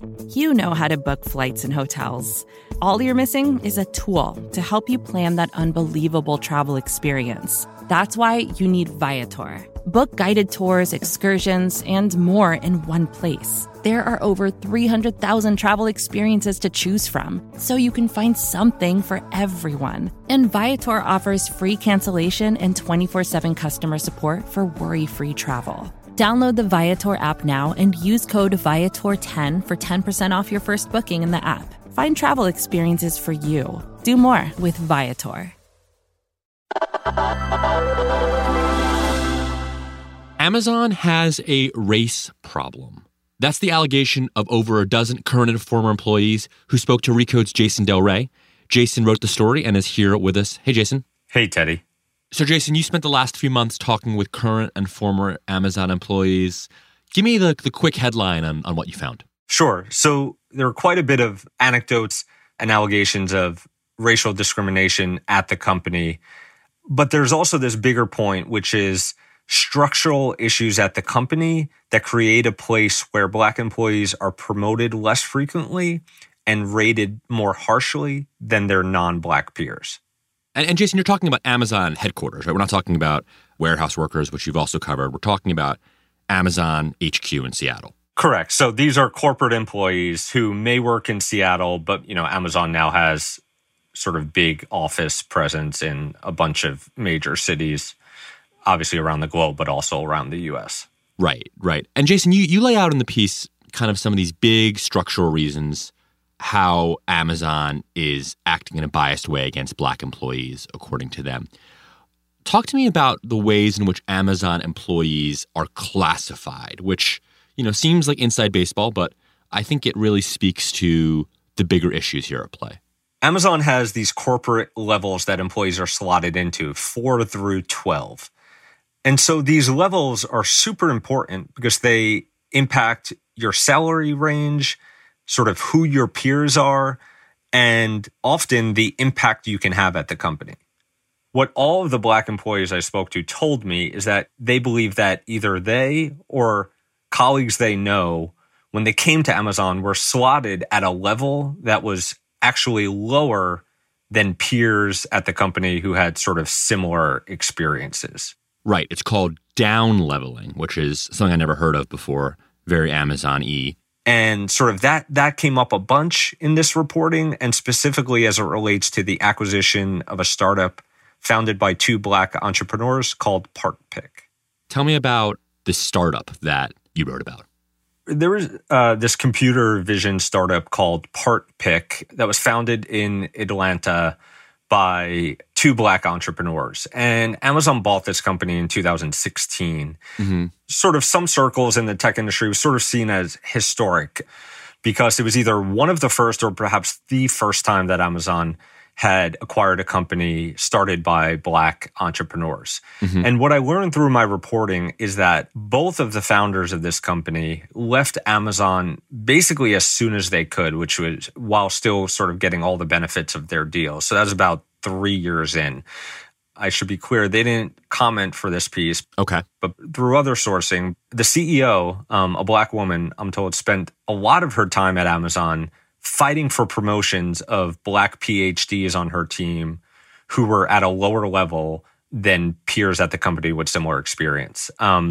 You know how to book flights and hotels. All you're missing is a tool to help you plan that unbelievable travel experience. That's why you need Viator. Book guided tours, excursions, and more in one place. There are over 300,000 travel experiences to choose from, so you can find something for everyone. And Viator offers free cancellation and 24/7 customer support for worry-free travel. Download the Viator app now and use code Viator10 for 10% off your first booking in the app. Find travel experiences for you. Do more with Viator. Amazon has a race problem. That's the allegation of over a dozen current and former employees who spoke to Recode's Jason Del Rey. Jason wrote the story and is here with us. Hey, Jason. Hey, Teddy. So, Jason, you spent the last few months talking with current and former Amazon employees. Give me the quick headline on what you found. Sure. So there are quite a bit of anecdotes and allegations of racial discrimination at the company. But there's also this bigger point, which is structural issues at the company that create a place where Black employees are promoted less frequently and rated more harshly than their non-Black peers. And Jason, you're talking about Amazon headquarters, right? We're not talking about warehouse workers, which you've also covered. We're talking about Amazon HQ in Seattle. Correct. So these are corporate employees who may work in Seattle, but Amazon now has sort of big office presence in a bunch of major cities, obviously around the globe, but also around the U.S. Right. And Jason, you lay out in the piece kind of some of these big structural reasons how Amazon is acting in a biased way against Black employees, according to them. Talk to me about the ways in which Amazon employees are classified, which, seems like inside baseball, but I think it really speaks to the bigger issues here at play. Amazon has these corporate levels that employees are slotted into, 4 through 12. And so these levels are super important because they impact your salary range, sort of who your peers are, and often the impact you can have at the company. What all of the Black employees I spoke to told me is that they believe that either they or colleagues they know, when they came to Amazon, were slotted at a level that was actually lower than peers at the company who had sort of similar experiences. Right. It's called down leveling, which is something I never heard of before. Very Amazon-y. And sort of that came up a bunch in this reporting, and specifically as it relates to the acquisition of a startup founded by 2 Black entrepreneurs called PartPick. Tell me about the startup that you wrote about. There was this computer vision startup called PartPick that was founded in Atlanta by 2 Black entrepreneurs. And Amazon bought this company in 2016. Mm-hmm. Sort of some circles in the tech industry was sort of seen as historic because it was either one of the first or perhaps the first time that Amazon had acquired a company started by Black entrepreneurs. Mm-hmm. And what I learned through my reporting is that both of the founders of this company left Amazon basically as soon as they could, which was while still sort of getting all the benefits of their deal. So that was about 3 years in. I should be clear, they didn't comment for this piece. Okay. But through other sourcing, the CEO, a Black woman, I'm told, spent a lot of her time at Amazon fighting for promotions of Black PhDs on her team who were at a lower level than peers at the company with similar experience.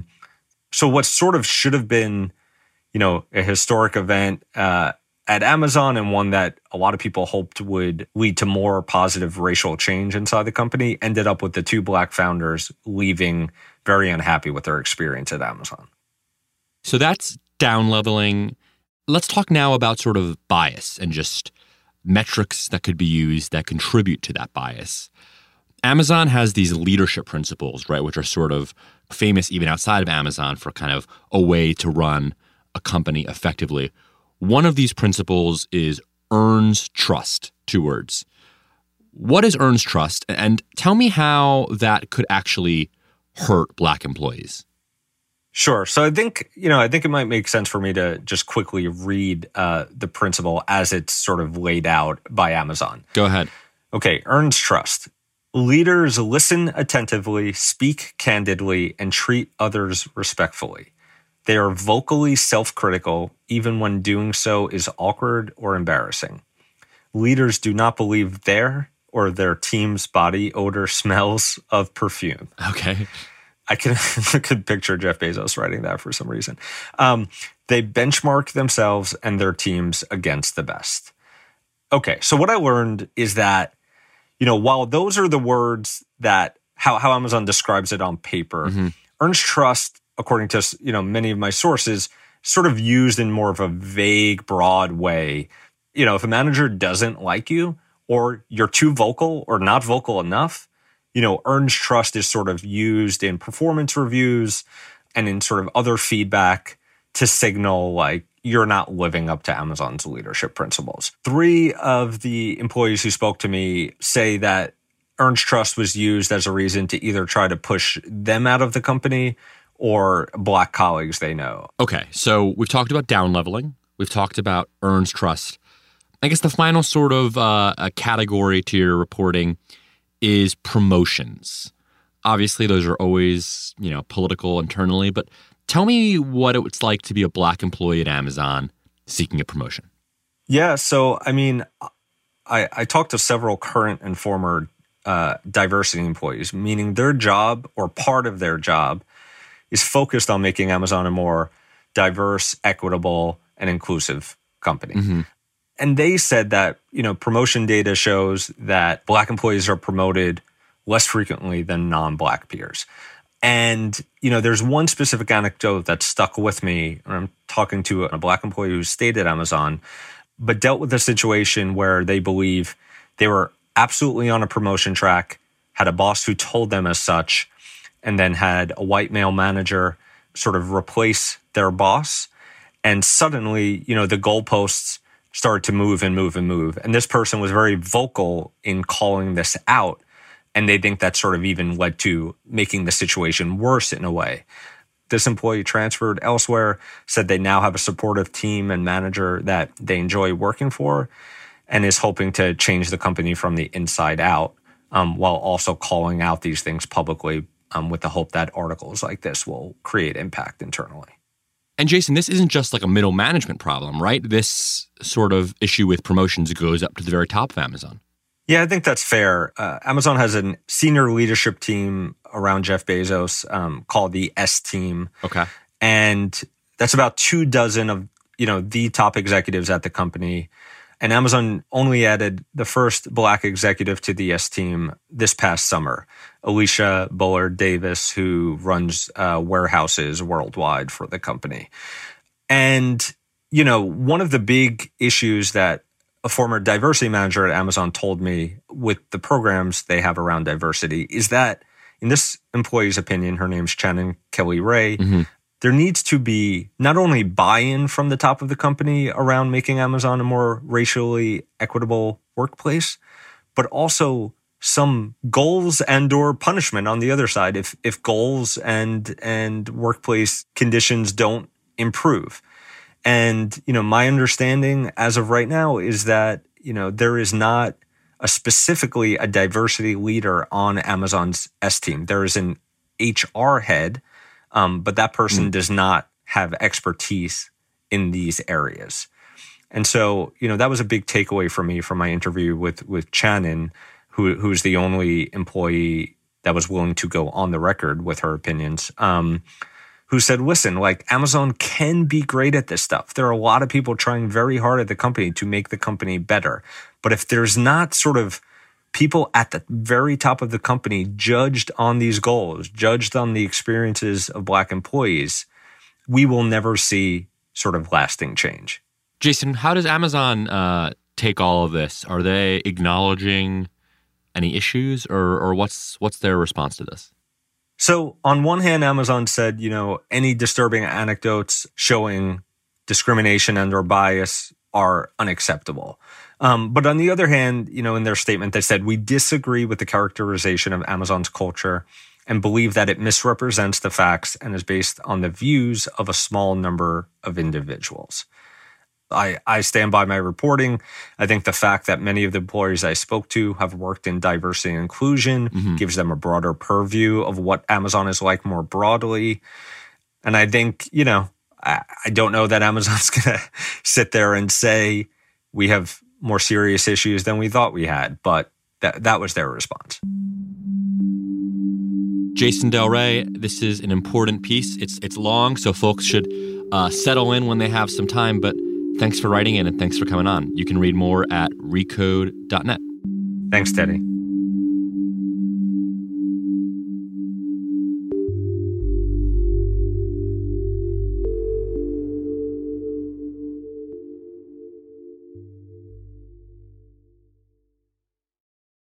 So what sort of should have been, a historic event at Amazon, and one that a lot of people hoped would lead to more positive racial change inside the company, ended up with the 2 Black founders leaving very unhappy with their experience at Amazon. So that's down leveling. Let's talk now about sort of bias and just metrics that could be used that contribute to that bias. Amazon has these leadership principles, right, which are sort of famous even outside of Amazon for kind of a way to run a company effectively. One of these principles is earns trust, 2 words. What is earns trust? And tell me how that could actually hurt Black employees. Sure. So I think it might make sense for me to just quickly read the principle as it's sort of laid out by Amazon. Go ahead. Okay. Earns trust. Leaders listen attentively, speak candidly, and treat others respectfully. They are vocally self-critical, even when doing so is awkward or embarrassing. Leaders do not believe their or their team's body odor smells of perfume. Okay. I could picture Jeff Bezos writing that for some reason. They benchmark themselves and their teams against the best. Okay, so what I learned is that, while those are the words that how Amazon describes it on paper, earns trust, according to many of my sources, sort of used in more of a vague, broad way. If a manager doesn't like you, or you're too vocal or not vocal enough, earns trust is sort of used in performance reviews and in sort of other feedback to signal like you're not living up to Amazon's leadership principles. 3 of the employees who spoke to me say that earns trust was used as a reason to either try to push them out of the company or Black colleagues they know. Okay, so we've talked about down leveling. We've talked about earns trust. I guess the final sort of a category to your reporting is promotions. Obviously, those are always, political internally, but tell me what it's like to be a Black employee at Amazon seeking a promotion. Yeah, so, I talked to several current and former diversity employees, meaning their job or part of their job is focused on making Amazon a more diverse, equitable, and inclusive company. Mm-hmm. And they said that, promotion data shows that Black employees are promoted less frequently than non-Black peers. And, there's one specific anecdote that stuck with me. I'm talking to a Black employee who stayed at Amazon, but dealt with a situation where they believe they were absolutely on a promotion track, had a boss who told them as such, and then had a white male manager sort of replace their boss. And suddenly, the goalposts started to move and move and move. And this person was very vocal in calling this out. And they think that sort of even led to making the situation worse in a way. This employee transferred elsewhere, said they now have a supportive team and manager that they enjoy working for, and is hoping to change the company from the inside out, while also calling out these things publicly, with the hope that articles like this will create impact internally. And Jason, this isn't just like a middle management problem, right? This sort of issue with promotions goes up to the very top of Amazon. Yeah, I think that's fair. Amazon has a senior leadership team around Jeff Bezos called the S Team. Okay. And that's about 24 of, the top executives at the company. And Amazon only added the first Black executive to the S Team this past summer, Alicia Bullard Davis, who runs warehouses worldwide for the company. And, one of the big issues that a former diversity manager at Amazon told me with the programs they have around diversity is that, in this employee's opinion, her name's Shannon Kelly Ray, there needs to be not only buy-in from the top of the company around making Amazon a more racially equitable workplace, but also some goals and or punishment on the other side if goals and workplace conditions don't improve. And, my understanding as of right now is that, there is not specifically a diversity leader on Amazon's S Team. There is an HR head, but that person does not have expertise in these areas. And so, that was a big takeaway for me from my interview with Shannon, who's the only employee that was willing to go on the record with her opinions, who said, listen, like Amazon can be great at this stuff. There are a lot of people trying very hard at the company to make the company better. But if there's not sort of people at the very top of the company judged on these goals, judged on the experiences of Black employees, we will never see sort of lasting change. Jason, how does Amazon take all of this? Are they acknowledging any issues or what's their response to this? So on one hand, Amazon said, any disturbing anecdotes showing discrimination and or bias are unacceptable. But on the other hand, in their statement, they said, we disagree with the characterization of Amazon's culture and believe that it misrepresents the facts and is based on the views of a small number of individuals. I stand by my reporting. I think the fact that many of the employees I spoke to have worked in diversity and inclusion gives them a broader purview of what Amazon is like more broadly. And I think, I don't know that Amazon's going to sit there and say we have more serious issues than we thought we had, but that was their response. Jason Del Rey, this is an important piece. It's long, so folks should settle in when they have some time, but thanks for writing in and thanks for coming on. You can read more at recode.net. Thanks, Teddy.